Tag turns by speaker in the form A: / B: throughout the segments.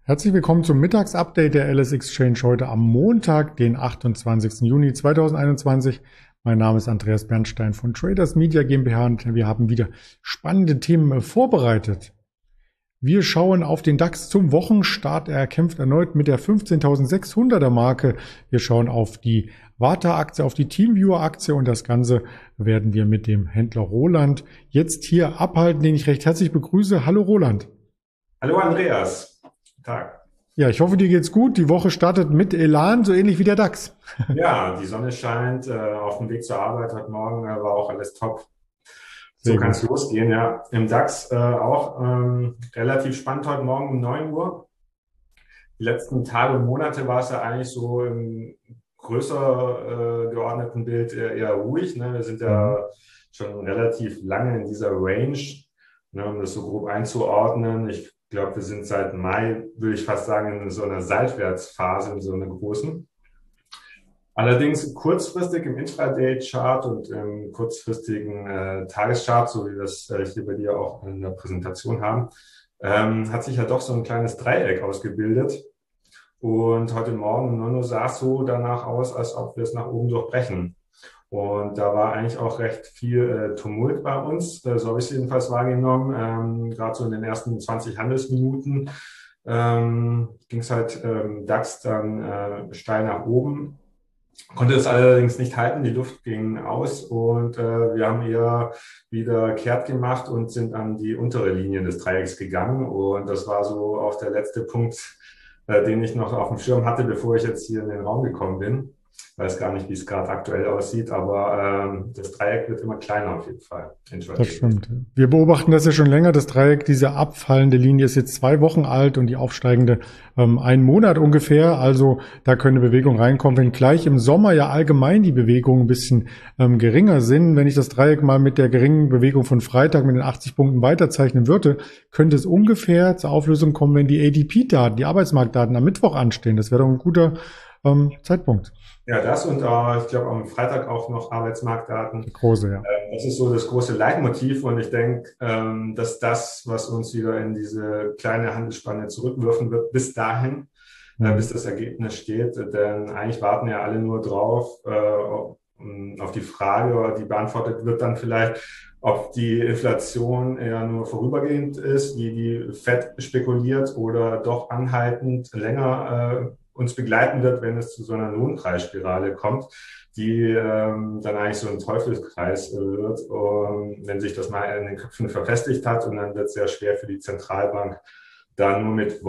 A: Herzlich willkommen zum Mittagsupdate der LS Exchange heute am Montag, den 28. Juni 2021. Mein Name ist Andreas Bernstein von Traders Media GmbH und wir haben wieder spannende Themen vorbereitet. Wir schauen auf den DAX zum Wochenstart. Er kämpft erneut mit der 15.600er Marke. Wir schauen auf die Warta-Aktie, auf die TeamViewer-Aktie und das Ganze werden wir mit dem Händler Roland jetzt hier abhalten, den ich recht herzlich begrüße. Hallo Roland.
B: Hallo Andreas. Guten Tag.
A: Ja, ich hoffe, dir geht's gut. Die Woche startet mit Elan, so ähnlich wie der DAX.
B: Ja, die Sonne scheint, auf dem Weg zur Arbeit heute Morgen war auch alles top.
A: Sehr
B: So
A: gut.
B: kann es losgehen, ja. Im DAX auch relativ spannend heute Morgen um 9 Uhr. Die letzten Tage und Monate war es ja eigentlich so im größer geordneten Bild eher ruhig. Ne? Wir sind ja schon relativ lange in dieser Range, ne, um das so grob einzuordnen. Ich glaube, wir sind seit Mai, würde ich fast sagen, in so einer Seitwärtsphase, in so einer großen. Allerdings kurzfristig im Intraday-Chart und im kurzfristigen Tageschart, so wie wir es hier bei dir auch in der Präsentation haben, hat sich ja doch so ein kleines Dreieck ausgebildet. Und heute Morgen um 9 Uhr sah es so danach aus, als ob wir es nach oben durchbrechen. Und da war eigentlich auch recht viel Tumult bei uns, so habe ich es jedenfalls wahrgenommen. Gerade so in den ersten 20 Handelsminuten ging es halt DAX dann steil nach oben. Konnte es allerdings nicht halten, die Luft ging aus und wir haben eher wieder kehrt gemacht und sind an die untere Linie des Dreiecks gegangen. Und das war so auch der letzte Punkt, den ich noch auf dem Schirm hatte, bevor ich jetzt hier in den Raum gekommen bin. Ich weiß gar nicht, wie es gerade aktuell aussieht, aber das Dreieck wird immer kleiner auf jeden Fall.
A: Das stimmt. Wir beobachten das ja schon länger. Das Dreieck, diese abfallende Linie ist jetzt 2 Wochen alt und die aufsteigende 1 Monat ungefähr. Also da könnte Bewegung reinkommen, wenn gleich im Sommer ja allgemein die Bewegungen ein bisschen geringer sind. Wenn ich das Dreieck mal mit der geringen Bewegung von Freitag mit den 80 Punkten weiterzeichnen würde, könnte es ungefähr zur Auflösung kommen, wenn die ADP-Daten, die Arbeitsmarktdaten am Mittwoch anstehen. Das wäre doch ein guter Zeitpunkt.
B: Ja, das und ich glaube am Freitag auch noch Arbeitsmarktdaten.
A: Die große, ja.
B: Das ist so das große Leitmotiv und ich denke, dass das, was uns wieder in diese kleine Handelsspanne zurückwürfen wird, bis dahin, bis das Ergebnis steht. Denn eigentlich warten ja alle nur drauf, auf die Frage, die beantwortet wird dann vielleicht, ob die Inflation eher nur vorübergehend ist, wie die FED spekuliert, oder doch anhaltend länger uns begleiten wird, wenn es zu so einer Lohnpreisspirale kommt, die dann eigentlich so ein Teufelskreis wird, wenn sich das mal in den Köpfen verfestigt hat, und dann wird es sehr schwer für die Zentralbank, dann nur mit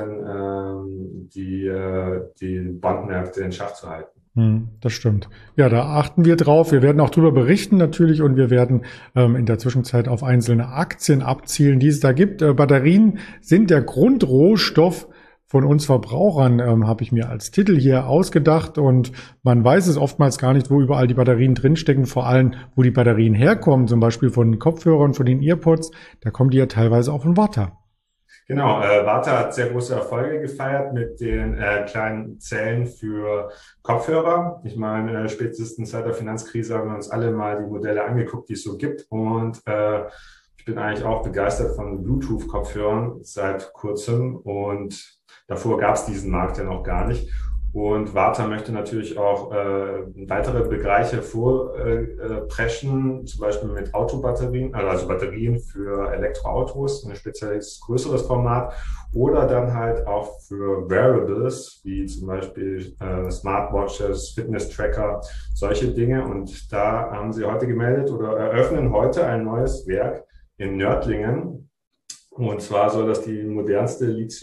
B: Worten die Bondmärkte in Schach zu halten.
A: Das stimmt. Ja, da achten wir drauf. Wir werden auch darüber berichten natürlich und wir werden in der Zwischenzeit auf einzelne Aktien abzielen, die es da gibt. Batterien sind der Grundrohstoff von uns Verbrauchern, habe ich mir als Titel hier ausgedacht, und man weiß es oftmals gar nicht, wo überall die Batterien drinstecken, vor allem wo die Batterien herkommen, zum Beispiel von den Kopfhörern, von den Earpods, da kommen die ja teilweise auch von Warta.
B: Genau, Warta hat sehr große Erfolge gefeiert mit den kleinen Zellen für Kopfhörer. Ich meine, spätestens seit der Finanzkrise haben wir uns alle mal die Modelle angeguckt, die es so gibt, und ich bin eigentlich auch begeistert von Bluetooth-Kopfhörern seit kurzem, und davor gab es diesen Markt ja noch gar nicht. Und Warta möchte natürlich auch weitere Bereiche vorpreschen, zum Beispiel mit Autobatterien, also Batterien für Elektroautos, ein spezielles größeres Format, oder dann halt auch für Wearables, wie zum Beispiel Smartwatches, Fitness-Tracker, solche Dinge. Und da haben sie heute gemeldet oder eröffnen heute ein neues Werk in Nördlingen. Und zwar soll das die modernste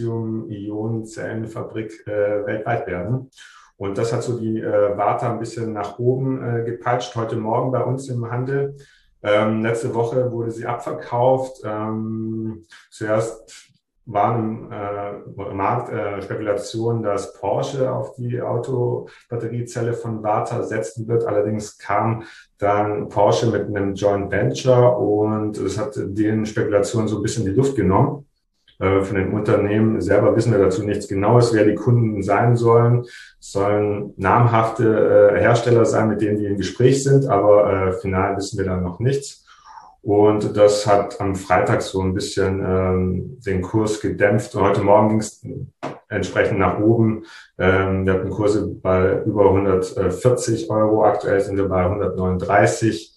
B: Lithium-Ionen-Zellenfabrik weltweit werden. Und das hat so die Warta ein bisschen nach oben gepeitscht. Heute Morgen bei uns im Handel. Letzte Woche wurde sie abverkauft. Zuerst waren im Markt Spekulationen, dass Porsche auf die Autobatteriezelle von Warta setzen wird. Allerdings kam dann Porsche mit einem Joint Venture und es hat den Spekulationen so ein bisschen die Luft genommen. Von den Unternehmen selber wissen wir dazu nichts Genaues, wer die Kunden sein sollen. Es sollen namhafte Hersteller sein, mit denen die im Gespräch sind, aber final wissen wir da noch nichts. Und das hat am Freitag so ein bisschen den Kurs gedämpft. Und heute Morgen ging es entsprechend nach oben. Wir hatten Kurse bei über 140 Euro. Aktuell sind wir bei 139.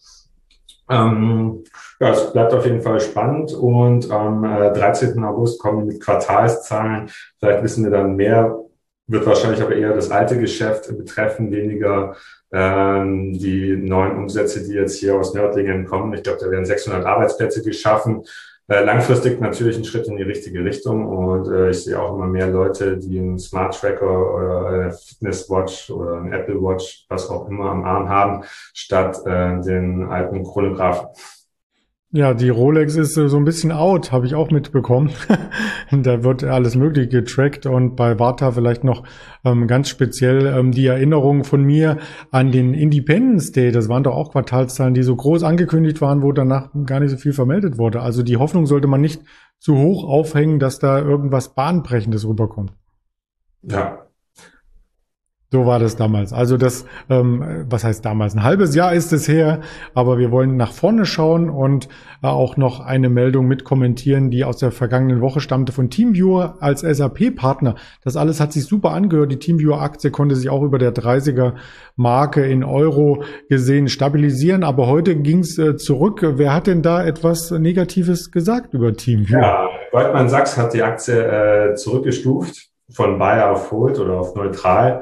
B: Ja, es bleibt auf jeden Fall spannend. Und am 13. August kommen wir mit Quartalszahlen. Vielleicht wissen wir dann mehr. Wird wahrscheinlich aber eher das alte Geschäft betreffen, weniger die neuen Umsätze, die jetzt hier aus Nördlingen kommen. Ich glaube, da werden 600 Arbeitsplätze geschaffen. Langfristig natürlich ein Schritt in die richtige Richtung. Und ich sehe auch immer mehr Leute, die einen Smart Tracker oder eine Fitness Watch oder eine Apple Watch, was auch immer, am Arm haben, statt den alten Chronographen.
A: Ja, die Rolex ist so ein bisschen out, habe ich auch mitbekommen. Da wird alles Mögliche getrackt und bei Varta vielleicht noch ganz speziell die Erinnerung von mir an den Independence Day. Das waren doch auch Quartalszahlen, die so groß angekündigt waren, wo danach gar nicht so viel vermeldet wurde. Also die Hoffnung sollte man nicht zu hoch aufhängen, dass da irgendwas Bahnbrechendes rüberkommt.
B: Ja.
A: So war das damals. Also das, was heißt damals? Ein halbes Jahr ist es her, aber wir wollen nach vorne schauen und auch noch eine Meldung mit kommentieren, die aus der vergangenen Woche stammte von TeamViewer als SAP-Partner. Das alles hat sich super angehört. Die TeamViewer-Aktie konnte sich auch über der 30er-Marke in Euro gesehen stabilisieren, aber heute ging es zurück. Wer hat denn da etwas Negatives gesagt über TeamViewer?
B: Ja, Goldman Sachs hat die Aktie zurückgestuft von Buy auf Hold oder auf neutral.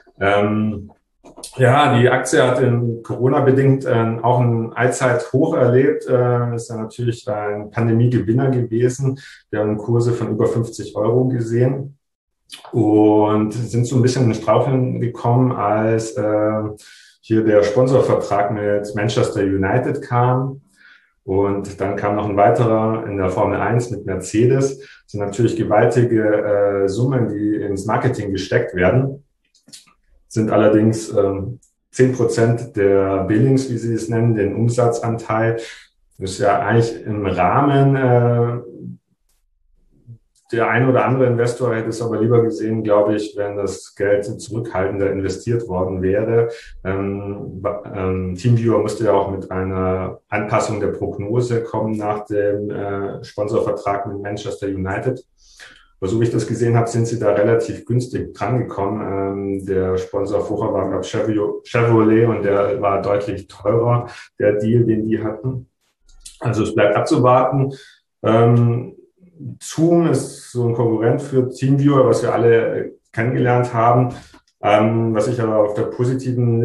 B: Ja, die Aktie hat in Corona-bedingt auch ein Allzeithoch erlebt. Ist ja natürlich ein Pandemie-Gewinner gewesen. Wir haben Kurse von über 50 Euro gesehen und sind so ein bisschen in Straucheln gekommen, als hier der Sponsorvertrag mit Manchester United kam. Und dann kam noch ein weiterer in der Formel 1 mit Mercedes. Das sind natürlich gewaltige Summen, die ins Marketing gesteckt werden. Sind allerdings 10% der Billings, wie sie es nennen, den Umsatzanteil. Das ist ja eigentlich im Rahmen. Der ein oder andere Investor hätte es aber lieber gesehen, glaube ich, wenn das Geld zurückhaltender investiert worden wäre. TeamViewer musste ja auch mit einer Anpassung der Prognose kommen nach dem Sponsorvertrag mit Manchester United. Aber so wie ich das gesehen habe, sind sie da relativ günstig drangekommen. Der Sponsor vorher war, glaube ich, Chevrolet und der war deutlich teurer, der Deal, den die hatten. Also es bleibt abzuwarten. Zoom ist so ein Konkurrent für TeamViewer, was wir alle kennengelernt haben. Was ich aber auf der positiven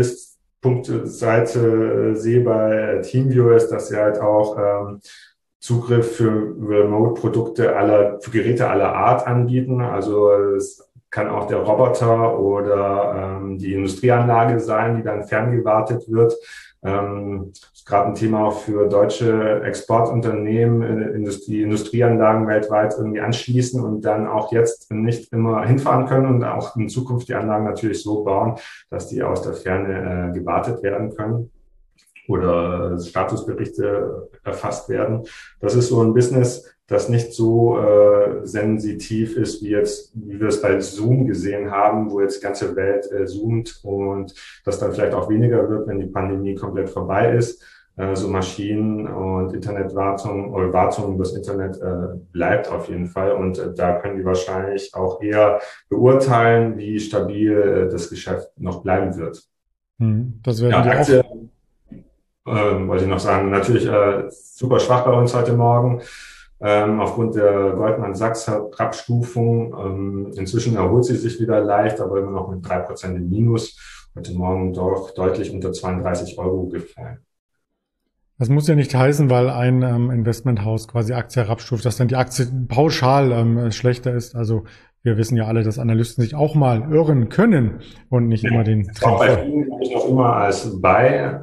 B: Punktseite sehe bei TeamViewer ist, dass sie halt auch Zugriff für Remote-Produkte für Geräte aller Art anbieten. Also es kann auch der Roboter oder die Industrieanlage sein, die dann ferngewartet wird. Ist gerade ein Thema auch für deutsche Exportunternehmen, Industrieanlagen weltweit irgendwie anschließen und dann auch jetzt nicht immer hinfahren können und auch in Zukunft die Anlagen natürlich so bauen, dass die aus der Ferne gewartet werden können oder Statusberichte erfasst werden. Das ist so ein Business, das nicht so sensitiv ist, wie wir es bei Zoom gesehen haben, wo jetzt die ganze Welt zoomt und das dann vielleicht auch weniger wird, wenn die Pandemie komplett vorbei ist. So Maschinen- und Internetwartung oder Wartung über das Internet bleibt auf jeden Fall. Und da können die wahrscheinlich auch eher beurteilen, wie stabil das Geschäft noch bleiben wird.
A: Das werden die
B: Aktie, wollte ich noch sagen, natürlich super schwach bei uns heute Morgen. Aufgrund der Goldman Sachs Abstufung. Inzwischen erholt sie sich wieder leicht, aber immer noch mit 3% im Minus. Heute Morgen doch deutlich unter 32 Euro gefallen.
A: Das muss ja nicht heißen, weil ein Investmenthaus quasi Aktie herabstuft, dass dann die Aktie pauschal schlechter ist. Also wir wissen ja alle, dass Analysten sich auch mal irren können und nicht immer den Trend.
B: Auch bei vielen habe ich noch immer als Buy.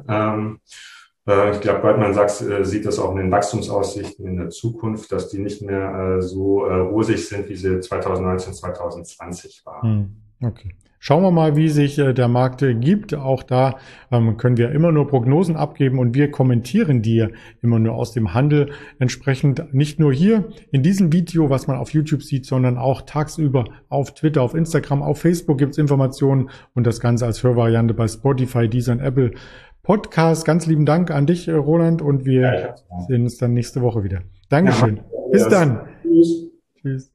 B: Ich glaube, Goldman Sachs sieht das auch in den Wachstumsaussichten in der Zukunft, dass die nicht mehr so rosig sind, wie sie 2019, 2020 waren.
A: Okay. Schauen wir mal, wie sich der Markt gibt. Auch da können wir immer nur Prognosen abgeben und wir kommentieren die immer nur aus dem Handel. Entsprechend nicht nur hier in diesem Video, was man auf YouTube sieht, sondern auch tagsüber auf Twitter, auf Instagram, auf Facebook gibt's Informationen und das Ganze als Hörvariante bei Spotify, Deezer und Apple Podcast. Ganz lieben Dank an dich, Roland, und wir sehen uns dann nächste Woche wieder. Dankeschön. Bis dann.
B: Tschüss.
A: Tschüss.